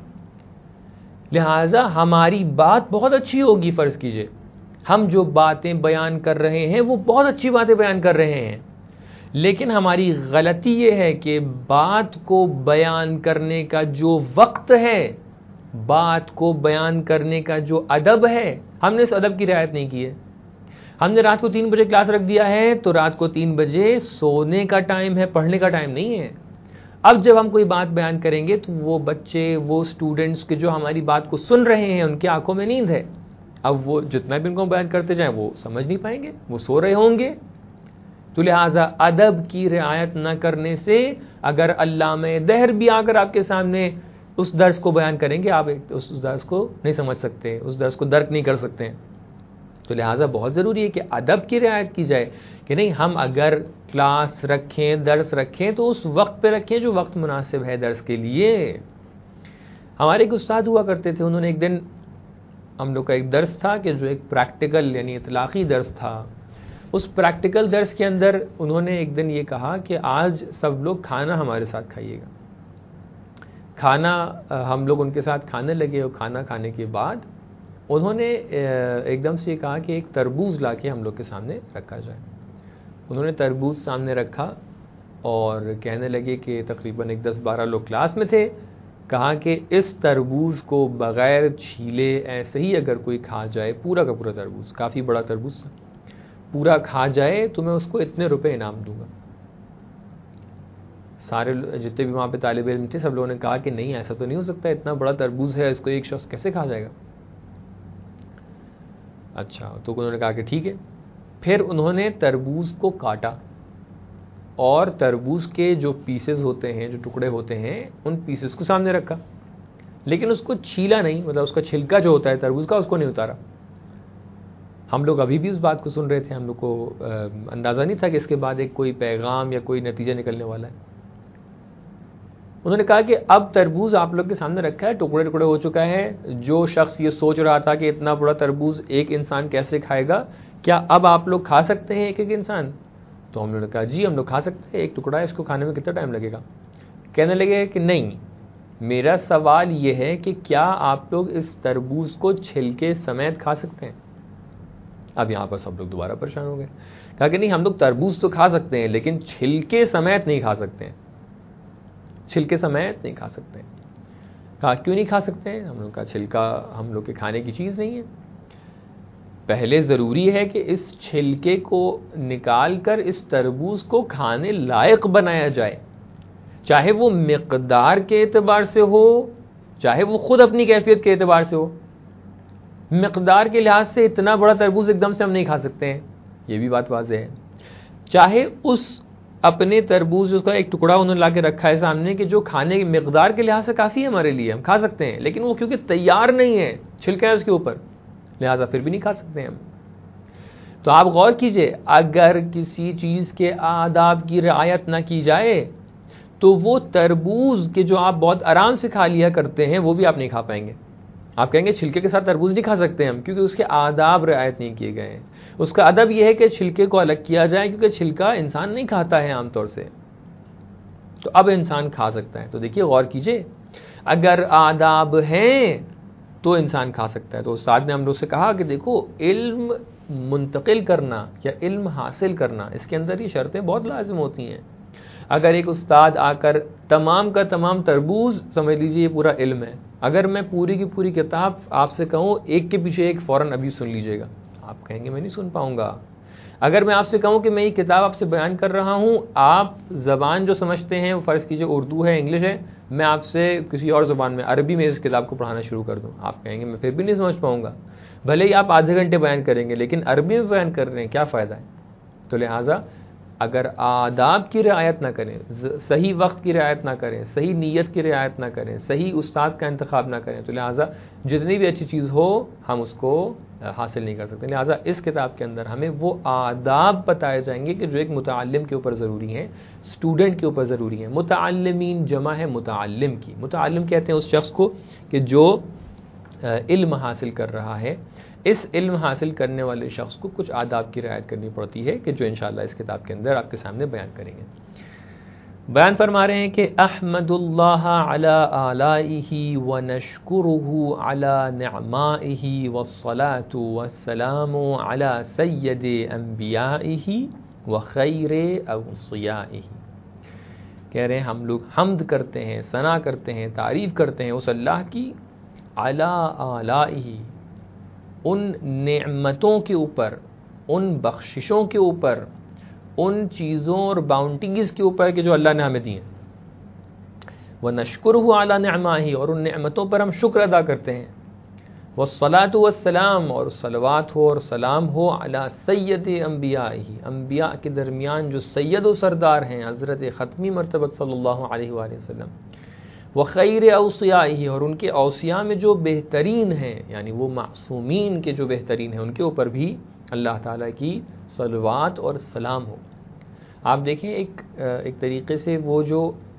لہٰذا ہماری بات بہت اچھی ہوگی، فرض کیجئے ہم جو باتیں بیان کر رہے ہیں وہ بہت اچھی باتیں بیان کر رہے ہیں، لیکن ہماری غلطی یہ ہے کہ بات کو بیان کرنے کا جو وقت ہے، بات کو بیان کرنے کا جو ادب ہے، ہم نے اس ادب کی رعایت نہیں کی ہے. ہم نے رات کو تین بجے کلاس رکھ دیا ہے تو رات کو تین بجے سونے کا ٹائم ہے، پڑھنے کا ٹائم نہیں ہے. اب جب ہم کوئی بات بیان کریں گے تو وہ بچے، وہ سٹوڈنٹس کے جو ہماری بات کو سن رہے ہیں ان کی آنکھوں میں نیند ہے، اب وہ جتنا بھی ان کو بیان کرتے جائیں وہ سمجھ نہیں پائیں گے، وہ سو رہے ہوں گے. تو لہٰذا ادب کی رعایت نہ کرنے سے اگر علامہ دہر بھی آ کر آپ کے سامنے اس درس کو بیان کریں گے، آپ اس درس کو نہیں سمجھ سکتے، اس درس کو درک نہیں کر سکتے. تو لہٰذا بہت ضروری ہے کہ ادب کی رعایت کی جائے کہ نہیں، ہم اگر کلاس رکھیں، درس رکھیں تو اس وقت پہ رکھیں جو وقت مناسب ہے درس کے لیے. ہمارے ایک استاد ہوا کرتے تھے، انہوں نے ایک دن ہم لوگ کا ایک درس تھا کہ جو ایک پریکٹیکل یعنی اطلاقی درس تھا. اس پریکٹیکل درس کے اندر انہوں نے ایک دن یہ کہا کہ آج سب لوگ کھانا ہمارے ساتھ کھائیے گا. کھانا ہم لوگ ان کے ساتھ کھانے لگے اور کھانا کھانے کے بعد انہوں نے ایک دم سے یہ کہا کہ ایک تربوز لا کے ہم لوگ کے سامنے رکھا جائے. انہوں نے تربوز سامنے رکھا اور کہنے لگے کہ تقریباً ایک دس بارہ لوگ کلاس میں تھے. کہا کہ اس تربوز کو بغیر چھیلے ایسے ہی اگر کوئی کھا جائے، پورا کا پورا تربوز، کافی بڑا تربوز تھا، پورا کھا جائے تو میں اس کو اتنے روپے انعام دوں گا. سارے جتنے بھی وہاں پہ طالب علم تھے سب لوگوں نے کہا کہ نہیں، ایسا تو نہیں ہو سکتا، اتنا بڑا تربوز ہے، اس کو ایک شخص کیسے کھا جائے گا. اچھا، تو انہوں نے کہا کہ ٹھیک ہے. پھر انہوں نے تربوز کو کاٹا اور تربوز کے جو پیسز ہوتے ہیں، جو ٹکڑے ہوتے ہیں، ان پیسز کو سامنے رکھا، لیکن اس کو چھیلا نہیں، مطلب اس کا چھلکا جو ہوتا ہے تربوز کا اس کو نہیں اتارا. ہم لوگ ابھی بھی اس بات کو سن رہے تھے، ہم لوگ کو اندازہ نہیں تھا کہ اس کے بعد ایک کوئی پیغام یا کوئی نتیجہ نکلنے والا ہے. انہوں نے کہا کہ اب تربوز آپ لوگ کے سامنے رکھا ہے، ٹکڑے ٹکڑے ہو چکا ہے. جو شخص یہ سوچ رہا تھا کہ اتنا بڑا تربوز ایک انسان کیسے کھائے گا، کیا اب آپ لوگ کھا سکتے ہیں ایک ایک انسان؟ تو ہم نے کہا جی ہم لوگ کھا سکتے ہیں، ایک ٹکڑا ہے، اس کو کھانے میں کتنا ٹائم لگے گا؟ کہنے لگے کہ نہیں، میرا سوال یہ ہے کہ کیا آپ لوگ اس تربوز کو چھلکے سمیت کھا سکتے ہیں؟ اب یہاں پر سب لوگ دوبارہ پریشان ہو گئے. کہا کہ نہیں، ہم لوگ تربوز تو کھا سکتے ہیں لیکن چھلکے سمیت نہیں کھا سکتے ہیں، چھلکے سمیت نہیں کھا سکتے ہیں. کہا کیوں نہیں کھا سکتے ہیں؟ ہم لوگ کا چھلکا ہم لوگ کے کھانے کی چیز نہیں ہے. پہلے ضروری ہے کہ اس چھلکے کو نکال کر اس تربوز کو کھانے لائق بنایا جائے، چاہے وہ مقدار کے اعتبار سے ہو، چاہے وہ خود اپنی کیفیت کے اعتبار سے ہو. مقدار کے لحاظ سے اتنا بڑا تربوز ایک دم سے ہم نہیں کھا سکتے ہیں، یہ بھی بات واضح ہے. چاہے اس اپنے تربوز اس کا ایک ٹکڑا انہوں نے لا کے رکھا ہے سامنے کہ جو کھانے کی مقدار کے لحاظ سے کافی ہے ہمارے لیے، ہم کھا سکتے ہیں، لیکن وہ کیونکہ تیار نہیں ہے، چھلکا ہے اس کے اوپر، لہٰذا پھر بھی نہیں کھا سکتے ہم. تو آپ غور کیجئے، اگر کسی چیز کے آداب کی رعایت نہ کی جائے تو وہ تربوز کے جو آپ بہت آرام سے کھا لیا کرتے ہیں وہ بھی آپ نہیں کھا پائیں گے. آپ کہیں گے چھلکے کے ساتھ تربوز نہیں کھا سکتے ہم، کیونکہ اس کے آداب رعایت نہیں کیے گئے ہیں. اس کا ادب یہ ہے کہ چھلکے کو الگ کیا جائے، کیونکہ چھلکا انسان نہیں کھاتا ہے عام طور سے، تو اب انسان کھا سکتا ہے. تو دیکھیے غور کیجئے، اگر آداب ہیں تو انسان کھا سکتا ہے. تو استاد نے ہم لوگ سے کہا کہ دیکھو، علم منتقل کرنا یا علم حاصل کرنا، اس کے اندر یہ شرطیں بہت لازم ہوتی ہیں. اگر ایک استاد آ کر تمام کا تمام تربوز سمجھ لیجیے یہ پورا علم ہے، اگر میں پوری کی پوری کتاب آپ سے کہوں ایک کے پیچھے ایک فوراً ابھی سن لیجئے گا، آپ کہیں گے میں نہیں سن پاؤں گا. اگر میں آپ سے کہوں کہ میں یہ کتاب آپ سے بیان کر رہا ہوں، آپ زبان جو سمجھتے ہیں وہ فرض کیجئے اردو ہے، انگلش ہے، میں آپ سے کسی اور زبان میں عربی میں اس کتاب کو پڑھانا شروع کر دوں، آپ کہیں گے میں پھر بھی نہیں سمجھ پاؤں گا. بھلے ہی آپ آدھے گھنٹے بیان کریں گے، لیکن عربی میں بیان کر رہے ہیں، کیا فائدہ ہے؟ تو لہٰذا اگر آداب کی رعایت نہ کریں، صحیح وقت کی رعایت نہ کریں، صحیح نیت کی رعایت نہ کریں، صحیح استاد کا انتخاب نہ کریں، تو لہٰذا جتنی بھی اچھی چیز ہو ہم اس کو حاصل نہیں کر سکتے. لہٰذا اس کتاب کے اندر ہمیں وہ آداب بتائے جائیں گے کہ جو ایک متعلم کے اوپر ضروری ہیں، اسٹوڈنٹ کے اوپر ضروری ہیں. متعلمین جمع ہے متعلم کی. متعلم کہتے ہیں اس شخص کو کہ جو علم حاصل کر رہا ہے. اس علم حاصل کرنے والے شخص کو کچھ آداب کی رعایت کرنی پڑتی ہے کہ جو انشاءاللہ اس کتاب کے اندر آپ کے سامنے بیان کریں گے. بیان فرما رہے ہیں کہ احمد اللہ علی آلائہ ونشکرہ علی نعمائہ والصلاة والسلام علی سید انبیائہ وخیر اوصیائہ. کہہ رہے ہیں ہم لوگ حمد کرتے ہیں، ثنا کرتے ہیں، تعریف کرتے ہیں اس اللہ کی علی آلائہ، ان نعمتوں کے اوپر، ان بخششوں کے اوپر، ان چیزوں اور باؤنٹیز کے اوپر کہ جو اللہ نے ہمیں دی ہیں. وَنَشْكُرُهُ عَلَى نِعْمَائِهِ، اور ان نعمتوں پر ہم شکر ادا کرتے ہیں. وَالصَّلَاةُ وَالسَّلَامُ، اور صلوات ہو اور سلام ہو علی سید انبیائہ، انبیاء کے درمیان جو سید و سردار ہیں، حضرت ختمی مرتبہ صلی اللہ علیہ وآلہ وسلم. وخیر اوصیائہ، اور ان کے اوصیاء میں جو بہترین ہیں، یعنی وہ معصومین کے جو بہترین ہیں، ان کے اوپر بھی اللہ تعالیٰ کی صلوات اور سلام ہو. آپ دیکھیں ایک ایک طریقے سے وہ جو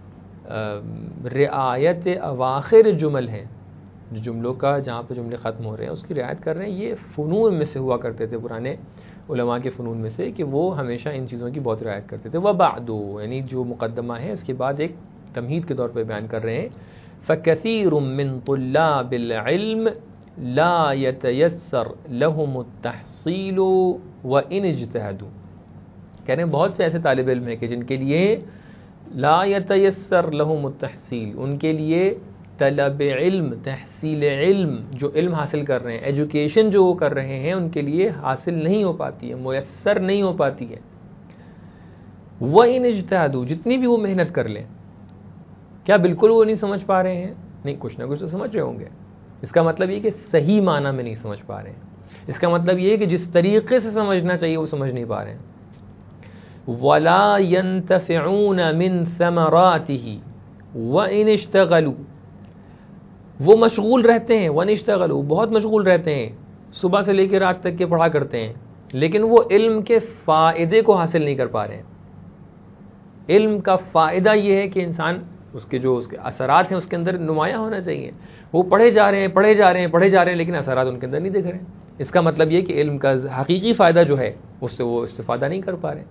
رعایت اواخر جمل ہیں، جو جملوں کا جہاں پہ جملے ختم ہو رہے ہیں اس کی رعایت کر رہے ہیں، یہ فنون میں سے ہوا کرتے تھے، پرانے علماء کے فنون میں سے، کہ وہ ہمیشہ ان چیزوں کی بہت رعایت کرتے تھے. وبعد، یعنی جو مقدمہ ہے اس کے بعد ایک تمہید کے طور پہ بیان کر رہے ہیں. فَكَثِيرٌ مِّن طُلَّابِ الْعِلْمِ لَا يَتَيَسَّرْ لَهُمُ التَّحْصِيلُ وَإِنِ اجْتَهَدُوا. کہہ رہے ہیں بہت سے ایسے طالب علم ہیں کہ جن کے لیے لا يَتَيَسَّرْ لَهُمُ التَّحْصِيلُ، ان کے لیے طلب علم، تحصیل علم، جو علم حاصل کر رہے ہیں، ایجوکیشن جو وہ کر رہے ہیں، ان کے لیے حاصل نہیں ہو پاتی ہے، میسر نہیں ہو پاتی ہے. وَإِنِ اجْتَهَدُوا، جتنی بھی وہ محنت کر لیں. کیا بالکل وہ نہیں سمجھ پا رہے ہیں؟ نہیں، کچھ نہ کچھ تو سمجھ رہے ہوں گے. اس کا مطلب یہ کہ صحیح معنی میں نہیں سمجھ پا رہے ہیں. اس کا مطلب یہ ہے کہ جس طریقے سے سمجھنا چاہیے وہ سمجھ نہیں پا رہے ہیں. وَلَا يَنْتَفِعُونَ مِنْ ثَمَرَاتِهِ وَإِنِ اشْتَغَلُوا، وہ مشغول رہتے ہیں. وَإِنِ اشْتَغَلُوا، بہت مشغول رہتے ہیں، صبح سے لے کے رات تک کے پڑھا کرتے ہیں، لیکن وہ علم کے فائدے کو حاصل نہیں کر پا رہے ہیں. علم کا فائدہ یہ ہے کہ انسان اس کے جو اس کے اثرات ہیں اس کے اندر نمایاں ہونا چاہیے. وہ پڑھے جا رہے ہیں پڑھے جا رہے ہیں پڑھے جا رہے ہیں لیکن اثرات ان کے اندر نہیں دکھ رہے ہیں. اس کا مطلب یہ کہ علم کا حقیقی فائدہ جو ہے اس سے وہ استفادہ نہیں کر پا رہے.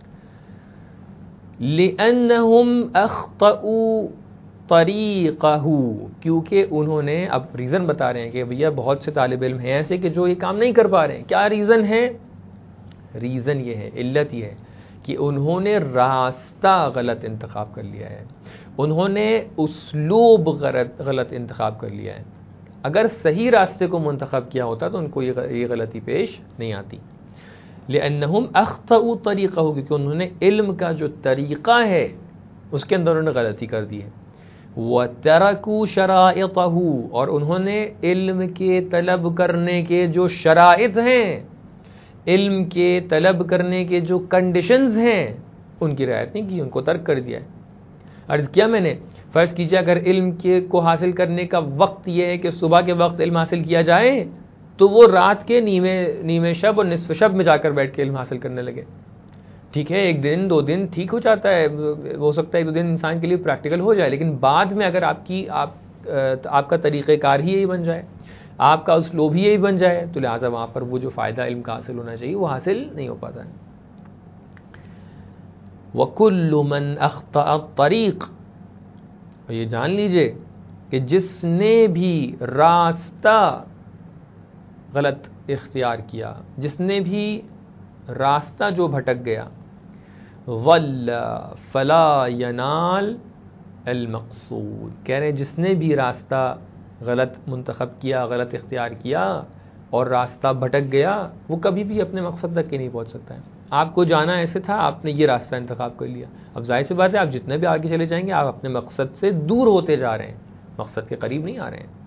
لِأَنَّهُمْ أَخْطَأُوا طَرِيقَهُ، کیونکہ انہوں نے، اب ریزن بتا رہے ہیں کہ بھیا بہت سے طالب علم ہیں ایسے کہ جو یہ کام نہیں کر پا رہے ہیں. کیا ریزن ہے؟ ریزن یہ ہے، علت یہ ہے کہ انہوں نے راستہ غلط انتخاب کر لیا ہے، انہوں نے اسلوب غلط غلط انتخاب کر لیا ہے. اگر صحیح راستے کو منتخب کیا ہوتا تو ان کو یہ غلطی پیش نہیں آتی. لأنہم اخطأوا طریقہ، کیونکہ انہوں نے علم کا جو طریقہ ہے اس کے اندر انہوں نے غلطی کر دی ہے. وَتَرَكُوا شَرَائِطَهُ، اور انہوں نے علم کے طلب کرنے کے جو شرائط ہیں، علم کے طلب کرنے کے جو کنڈیشنز ہیں، ان کی رعایت نہیں کی، ان کو ترک کر دیا ہے۔ عرض کیا میں نے، فرض کیجئے اگر علم کے کو حاصل کرنے کا وقت یہ ہے کہ صبح کے وقت علم حاصل کیا جائے، تو وہ رات کے نیمے نیمے شب اور نصف شب میں جا کر بیٹھ کے علم حاصل کرنے لگے۔ ٹھیک ہے، ایک دن دو دن ٹھیک ہو جاتا ہے، ہو سکتا ہے ایک دو دن انسان کے لیے پریکٹیکل ہو جائے، لیکن بعد میں اگر آپ کی آپ آپ کا طریقہ کار ہی یہی بن جائے، آپ کا اسلوب ہی یہی بن جائے، تو لہٰذا وہاں پر وہ جو فائدہ علم کا حاصل ہونا چاہیے وہ حاصل نہیں ہو پاتا ہے۔ وَكُلُّ مَنْ أَخْطَأَ الطَّرِيقَ، اور یہ جان لیجئے کہ جس نے بھی راستہ غلط اختیار کیا، جس نے بھی راستہ جو بھٹک گیا، ضل فلا ینال المقصود، کہہ رہے ہیں جس نے بھی راستہ غلط منتخب کیا، غلط اختیار کیا اور راستہ بھٹک گیا، وہ کبھی بھی اپنے مقصد تک کے نہیں پہنچ سکتا ہے۔ آپ کو جانا ایسے تھا، آپ نے یہ راستہ انتخاب کر لیا، اب ظاہر سی بات ہے آپ جتنے بھی آگے چلے جائیں گے آپ اپنے مقصد سے دور ہوتے جا رہے ہیں، مقصد کے قریب نہیں آ رہے ہیں۔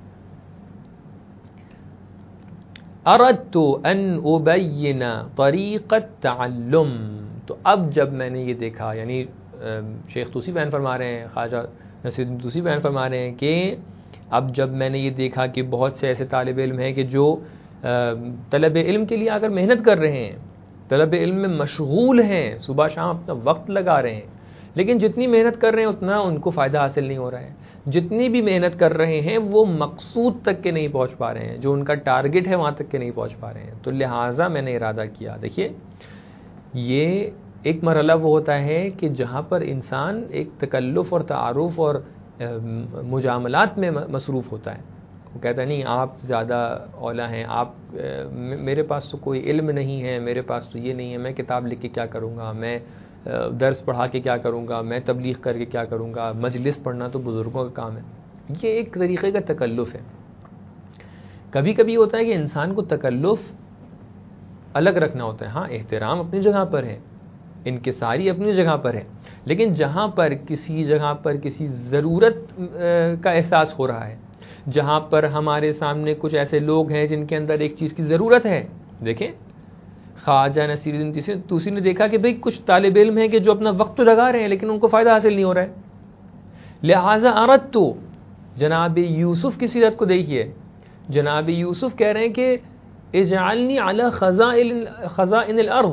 اردت ان ابین طریق التعلم، تو اب جب میں نے یہ دیکھا، یعنی شیخ طوسی بیان فرما رہے ہیں، خواجہ نصیر الدین طوسی بیان فرما رہے ہیں کہ اب جب میں نے یہ دیکھا کہ بہت سے ایسے طالب علم ہیں کہ جو طلب علم کے لیے اگر محنت کر رہے ہیں، طلب علم میں مشغول ہیں، صبح شام اپنا وقت لگا رہے ہیں، لیکن جتنی محنت کر رہے ہیں اتنا ان کو فائدہ حاصل نہیں ہو رہا ہے، جتنی بھی محنت کر رہے ہیں وہ مقصود تک کے نہیں پہنچ پا رہے ہیں، جو ان کا ٹارگٹ ہے وہاں تک کے نہیں پہنچ پا رہے ہیں، تو لہٰذا میں نے ارادہ کیا۔ دیکھیے یہ ایک مرحلہ وہ ہوتا ہے کہ جہاں پر انسان ایک تکلف اور تعارف اور مجاملات میں مصروف ہوتا ہے، وہ کہتا ہے نہیں آپ زیادہ اولیٰ ہیں، آپ میرے پاس تو کوئی علم نہیں ہے، میرے پاس تو یہ نہیں ہے، میں کتاب لکھ کے کیا کروں گا، میں درس پڑھا کے کیا کروں گا، میں تبلیغ کر کے کیا کروں گا، مجلس پڑھنا تو بزرگوں کا کام ہے۔ یہ ایک طریقے کا تکلف ہے۔ کبھی کبھی ہوتا ہے کہ انسان کو تکلف الگ رکھنا ہوتا ہے، ہاں احترام اپنی جگہ پر ہے، انکساری اپنی جگہ پر ہے، لیکن جہاں پر کسی جگہ پر کسی ضرورت کا احساس ہو رہا ہے، جہاں پر ہمارے سامنے کچھ ایسے لوگ ہیں جن کے اندر ایک چیز کی ضرورت ہے، دیکھیں خواجہ نصیر الدین طوسی نے دیکھا کہ بھئی کچھ طالب علم ہیں کہ جو اپنا وقت تو لگا رہے ہیں لیکن ان کو فائدہ حاصل نہیں ہو رہا ہے، لہٰذا اردت تو جناب یوسف کی سیرت کو دیکھیے، جناب یوسف کہہ رہے ہیں کہ اجعلنی علی خزائن خزائن الارض،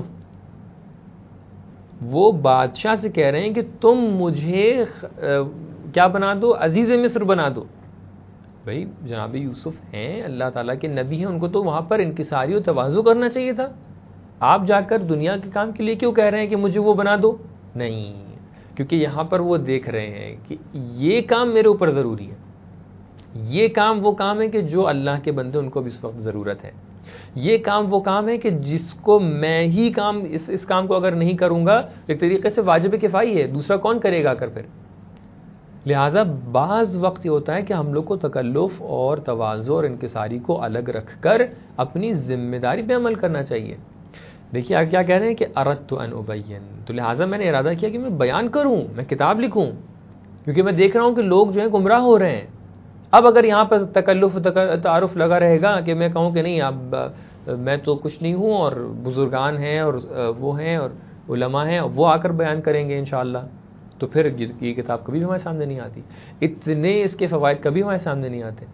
وہ بادشاہ سے کہہ رہے ہیں کہ تم مجھے کیا بنا دو، عزیز مصر بنا دو۔ بھئی جناب یوسف ہیں اللہ تعالیٰ کے نبی ہیں، ان کو تو وہاں پر انکساری و تواضع کرنا چاہیے تھا، آپ جا کر دنیا کے کام کے لیے کیوں کہہ رہے ہیں کہ مجھے وہ بنا دو؟ نہیں، کیونکہ یہاں پر وہ دیکھ رہے ہیں کہ یہ کام میرے اوپر ضروری ہے، یہ کام وہ کام ہے کہ جو اللہ کے بندے ان کو بھی اس وقت ضرورت ہے، یہ کام وہ کام ہے کہ جس کو میں ہی کام اس اس کام کو اگر نہیں کروں گا ایک طریقے سے واجب کفائی ہے، دوسرا کون کرے گا کر پھر۔ لہٰذا بعض وقت یہ ہوتا ہے کہ ہم لوگ کو تکلف اور تواضع اور انکساری کو الگ رکھ کر اپنی ذمہ داری پہ عمل کرنا چاہیے۔ دیکھیے آپ کیا کہہ رہے ہیں کہ اردت ان ابین، تو لہٰذا میں نے ارادہ کیا کہ میں بیان کروں، میں کتاب لکھوں، کیونکہ میں دیکھ رہا ہوں کہ لوگ جو ہیں گمراہ ہو رہے ہیں۔ اب اگر یہاں پر تکلف تعارف لگا رہے گا کہ میں کہوں کہ نہیں اب میں تو کچھ نہیں ہوں اور بزرگان ہیں اور وہ ہیں اور علماء ہیں، وہ آ کر بیان کریں گے انشاءاللہ، تو پھر یہ کتاب کبھی بھی ہمارے سامنے نہیں آتی، اتنے اس کے فوائد کبھی ہمارے سامنے نہیں آتے۔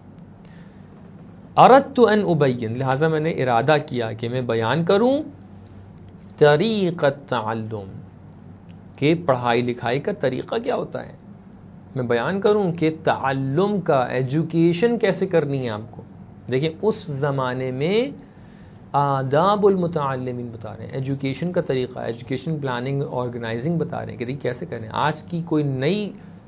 اردت ان ابین، لہٰذا میں نے ارادہ کیا کہ میں بیان کروں طریق التعلم، کہ پڑھائی لکھائی کا طریقہ کیا ہوتا ہے، میں بیان کروں کہ تعلم کا، ایجوکیشن کیسے کرنی ہے آپ کو۔ دیکھیں اس زمانے میں آداب المتعلمین بتا رہے ہیں، ایجوکیشن کا طریقہ، ایجوکیشن پلاننگ آرگنائزنگ بتا رہے ہیں کہ دیکھ کیسے کریں۔ آج کی کوئی نئی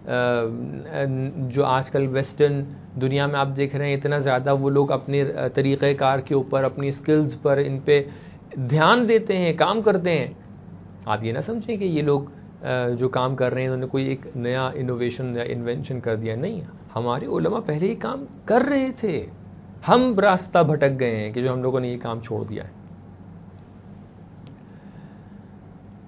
جو آج کل ویسٹرن دنیا میں آپ دیکھ رہے ہیں اتنا زیادہ وہ لوگ اپنے طریقہ کار کے اوپر، اپنی سکلز پر، ان پہ دھیان دیتے ہیں، کام کرتے ہیں۔ آپ یہ نہ سمجھیں کہ یہ لوگ جو کام کر رہے ہیں انہوں نے کوئی ایک نیا انوویشن یا انوینشن کر دیا، نہیں، ہمارے علماء پہلے یہ کام کر رہے تھے، ہم راستہ بھٹک گئے ہیں کہ جو ہم لوگوں نے یہ کام چھوڑ دیا ہے۔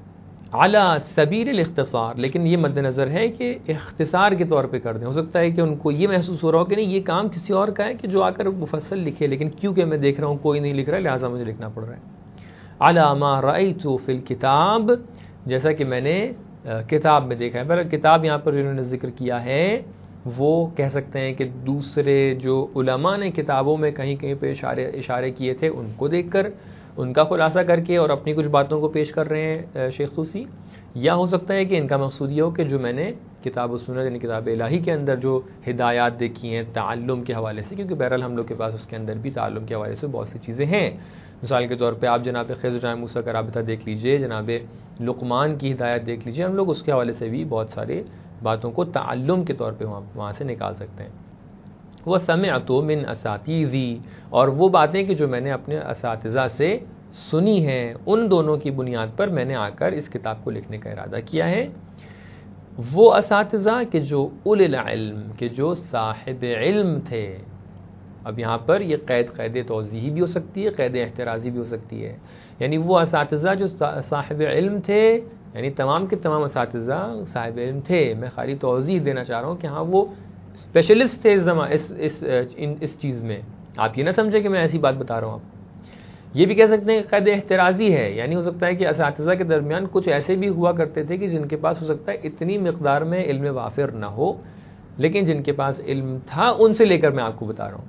علی سبیل الاختصار، لیکن یہ مد نظر ہے کہ اختصار کے طور پہ کر دیں. ہو سکتا ہے کہ ان کو یہ محسوس ہو رہا ہو کہ نہیں یہ کام کسی اور کا ہے کہ جو آ کر مفصل لکھے، لیکن کیونکہ میں دیکھ رہا ہوں کوئی نہیں لکھ رہا ہے لہٰذا مجھے لکھنا پڑ رہا ہے. علی ما رأیت فی الکتاب، جیسا کہ میں نے کتاب میں دیکھا ہے. بہرحال کتاب یہاں پر جنہوں نے ذکر کیا ہے وہ کہہ سکتے ہیں کہ دوسرے جو علماء نے کتابوں میں کہیں کہیں پہ اشارے اشارے کیے تھے ان کو دیکھ کر، ان کا خلاصہ کر کے اور اپنی کچھ باتوں کو پیش کر رہے ہیں شیخ طوسی. یا ہو سکتا ہے کہ ان کا مقصود یہ ہو کہ جو میں نے کتاب و سنت یعنی کتاب الہی کے اندر جو ہدایات دیکھی ہیں تعلم کے حوالے سے، کیونکہ بہرحال ہم لوگ کے پاس اس کے اندر بھی تعلم کے حوالے سے بہت سی چیزیں ہیں. مثال کے طور پہ آپ جناب خضر جناب موسیٰ کا رابطہ دیکھ لیجئے، جناب لقمان کی ہدایت دیکھ لیجئے، ہم لوگ اس کے حوالے سے بھی بہت سارے باتوں کو تعلم کے طور پہ وہاں وہاں سے نکال سکتے ہیں. وہ سمعت من اساتیذی، اور وہ باتیں کہ جو میں نے اپنے اساتذہ سے سنی ہیں، ان دونوں کی بنیاد پر میں نے آ کر اس کتاب کو لکھنے کا ارادہ کیا ہے. وہ اساتذہ کہ جو اول العلم، کہ جو صاحب علم تھے. اب یہاں پر یہ قید قید توضیحی بھی ہو سکتی ہے، قید احترازی بھی ہو سکتی ہے. یعنی وہ اساتذہ جو صاحب علم تھے، یعنی تمام کے تمام اساتذہ صاحب علم تھے. میں خالی توضیح دینا چاہ رہا ہوں کہ ہاں وہ اسپیشلسٹ تھے اس زمان اس اس اس چیز میں. آپ یہ نہ سمجھے کہ میں ایسی بات بتا رہا ہوں. آپ یہ بھی کہہ سکتے ہیں کہ قید احترازی ہے، یعنی ہو سکتا ہے کہ اساتذہ کے درمیان کچھ ایسے بھی ہوا کرتے تھے کہ جن کے پاس ہو سکتا ہے اتنی مقدار میں علم وافر نہ ہو، لیکن جن کے پاس علم تھا ان سے لے کر میں آپ کو بتا رہا ہوں.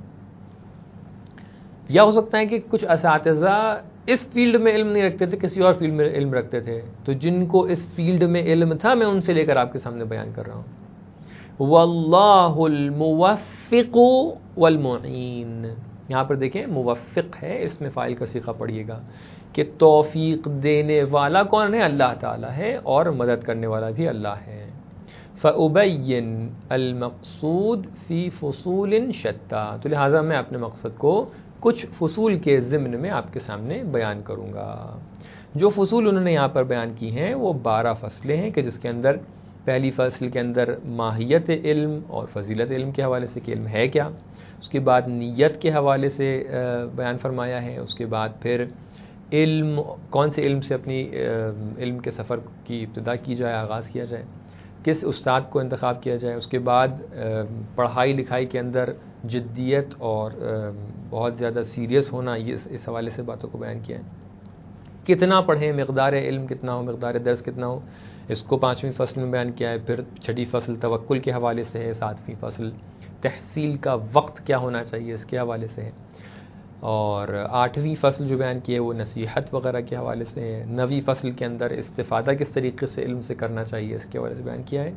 یا ہو سکتا ہے کہ کچھ اساتذہ اس فیلڈ میں علم نہیں رکھتے تھے، کسی اور فیلڈ میں علم رکھتے تھے، تو جن کو اس فیلڈ میں علم تھا میں ان سے لے کر آپ کے سامنے بیان کر رہا ہوں. واللہ الموفق والمعین، یہاں پر دیکھیں موفق ہے، اس میں فاعل کا صیغہ پڑھیے گا کہ توفیق دینے والا کون ہے؟ اللہ تعالیٰ ہے، اور مدد کرنے والا بھی اللہ ہے. فَأُبَيِّن الْمَقْصُودِ فِي فُصُولٍ شَتَّى، تو لہٰذا میں اپنے مقصد کو کچھ فصول کے ضمن میں آپ کے سامنے بیان کروں گا. جو فصول انہوں نے یہاں پر بیان کی ہیں وہ بارہ فصلیں ہیں کہ جس کے اندر پہلی فصل کے اندر ماہیت علم اور فضیلت علم کے حوالے سے کہ علم ہے کیا، اس کے بعد نیت کے حوالے سے بیان فرمایا ہے، اس کے بعد پھر علم کون سے علم سے اپنی علم کے سفر کی ابتدا کی جائے، آغاز کیا جائے، کس استاد کو انتخاب کیا جائے، اس کے بعد پڑھائی لکھائی کے اندر جدیت اور بہت زیادہ سیریس ہونا، یہ اس حوالے سے باتوں کو بیان کیا ہے. کتنا پڑھیں، مقدار علم کتنا ہو، مقدار درس کتنا ہو، اس کو پانچویں فصل میں بیان کیا ہے. پھر چھٹی فصل توکل کے حوالے سے ہے، ساتویں فصل تحصیل کا وقت کیا ہونا چاہیے اس کے حوالے سے ہے، اور آٹھویں فصل جو بیان کی ہے وہ نصیحت وغیرہ کے حوالے سے ہے. نویں فصل کے اندر استفادہ کس طریقے سے علم سے کرنا چاہیے اس کے حوالے سے بیان کیا ہے.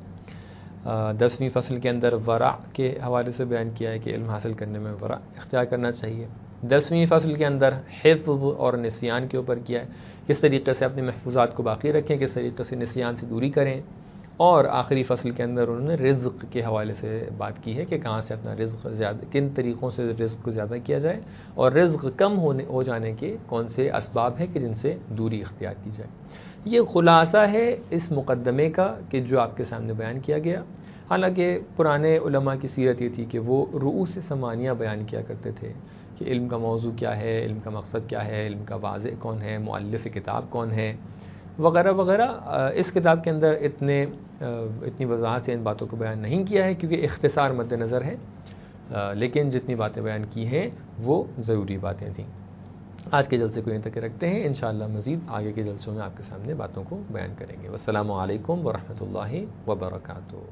دسویں فصل کے اندر ورع کے حوالے سے بیان کیا ہے کہ علم حاصل کرنے میں ورع اختیار کرنا چاہیے. دسویں فصل کے اندر حفظ اور نسیان کے اوپر کیا ہے، کس طریقے سے اپنے محفوظات کو باقی رکھیں، کس طریقے سے نسیان سے دوری کریں. اور آخری فصل کے اندر انہوں نے رزق کے حوالے سے بات کی ہے کہ کہاں سے اپنا رزق زیادہ، کن طریقوں سے رزق کو زیادہ کیا جائے، اور رزق کم ہونے ہو جانے کے کون سے اسباب ہیں کہ جن سے دوری اختیار کی جائے. یہ خلاصہ ہے اس مقدمے کا کہ جو آپ کے سامنے بیان کیا گیا. حالانکہ پرانے علماء کی سیرت یہ تھی کہ وہ رؤوس ثمانیہ بیان کیا کرتے تھے کہ علم کا موضوع کیا ہے، علم کا مقصد کیا ہے، علم کا واضح کون ہے، مؤلف کتاب کون ہے وغیرہ وغیرہ. اس کتاب کے اندر اتنے اتنی وضاحت سے ان باتوں کو بیان نہیں کیا ہے کیونکہ اختصار مد نظر ہے، لیکن جتنی باتیں بیان کی ہیں وہ ضروری باتیں تھیں. آج کے جلسے کو یہیں تک رکھتے ہیں، انشاءاللہ مزید آگے کے جلسوں میں آپ کے سامنے باتوں کو بیان کریں گے. والسلام علیکم ورحمۃ اللہ وبرکاتہ.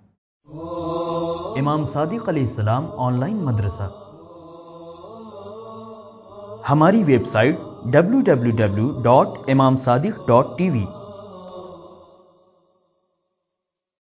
امام صادق علیہ السلام آن لائن مدرسہ. ہماری website W W W dot Imam Sadiq dot T V